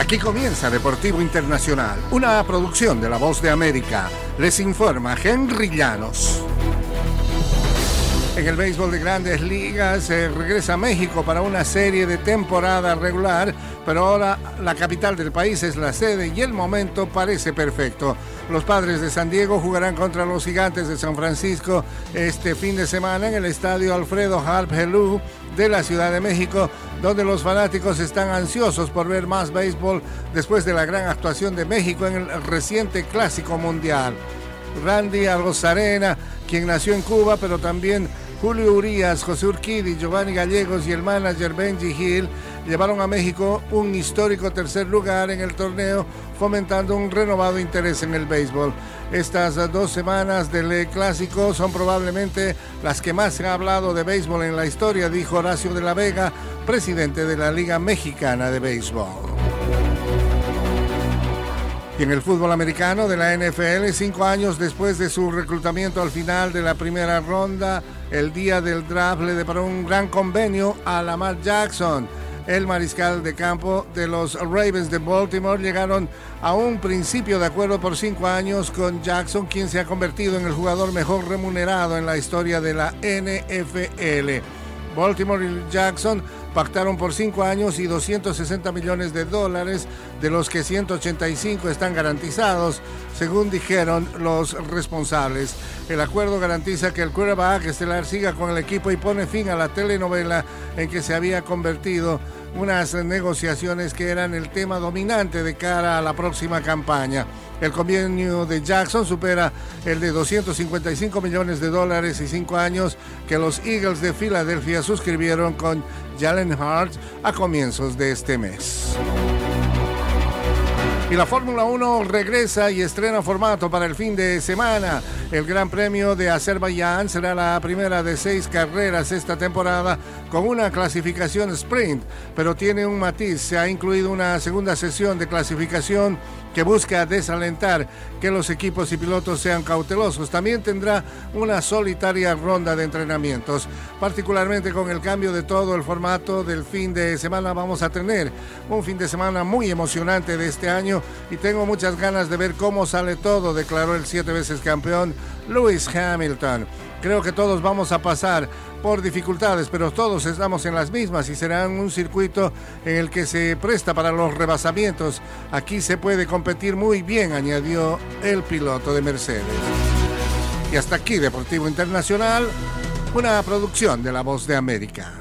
Aquí comienza Deportivo Internacional, una producción de La Voz de América. Les informa Henry Llanos. En el béisbol de Grandes Ligas regresa a México para una serie de temporada regular, pero ahora la capital del país es la sede y el momento parece perfecto. Los Padres de San Diego jugarán contra los Gigantes de San Francisco este fin de semana en el estadio Alfredo Harp Helú de la Ciudad de México, donde los fanáticos están ansiosos por ver más béisbol después de la gran actuación de México en el reciente Clásico Mundial. Randy Arozarena, quien nació en Cuba, pero también Julio Urías, José Urquidi, Giovanni Gallegos y el manager Benji Hill llevaron a México un histórico tercer lugar en el torneo, fomentando un renovado interés en el béisbol. Estas 2 semanas del Clásico son probablemente las que más se ha hablado de béisbol en la historia, dijo Horacio de la Vega, presidente de la Liga Mexicana de Béisbol. Y en el fútbol americano de la NFL, 5 años después de su reclutamiento al final de la primera ronda, el día del draft le deparó un gran convenio a Lamar Jackson. El mariscal de campo de los Ravens de Baltimore llegaron a un principio de acuerdo por 5 años con Jackson, quien se ha convertido en el jugador mejor remunerado en la historia de la NFL. Baltimore y Jackson pactaron por 5 años y $260 millones, de los que 185 están garantizados, según dijeron los responsables. El acuerdo garantiza que el quarterback estelar siga con el equipo y pone fin a la telenovela en que se había convertido, unas negociaciones que eran el tema dominante de cara a la próxima campaña. El convenio de Jackson supera el de $255 millones y 5 años que los Eagles de Filadelfia suscribieron con Jalen Hurts a comienzos de este mes. Y la Fórmula 1 regresa y estrena formato para el fin de semana. El Gran Premio de Azerbaiyán será la primera de 6 carreras esta temporada con una clasificación sprint, pero tiene un matiz. Se ha incluido una segunda sesión de clasificación que busca desalentar que los equipos y pilotos sean cautelosos. También tendrá una solitaria ronda de entrenamientos. Particularmente con el cambio de todo el formato del fin de semana, vamos a tener un fin de semana muy emocionante de este año y tengo muchas ganas de ver cómo sale todo, declaró el 7 veces campeón Lewis Hamilton. Creo que todos vamos a pasar por dificultades, pero todos estamos en las mismas y será un circuito en el que se presta para los rebasamientos. Aquí se puede competir muy bien, añadió el piloto de Mercedes. Y hasta aquí Deportivo Internacional, una producción de La Voz de América.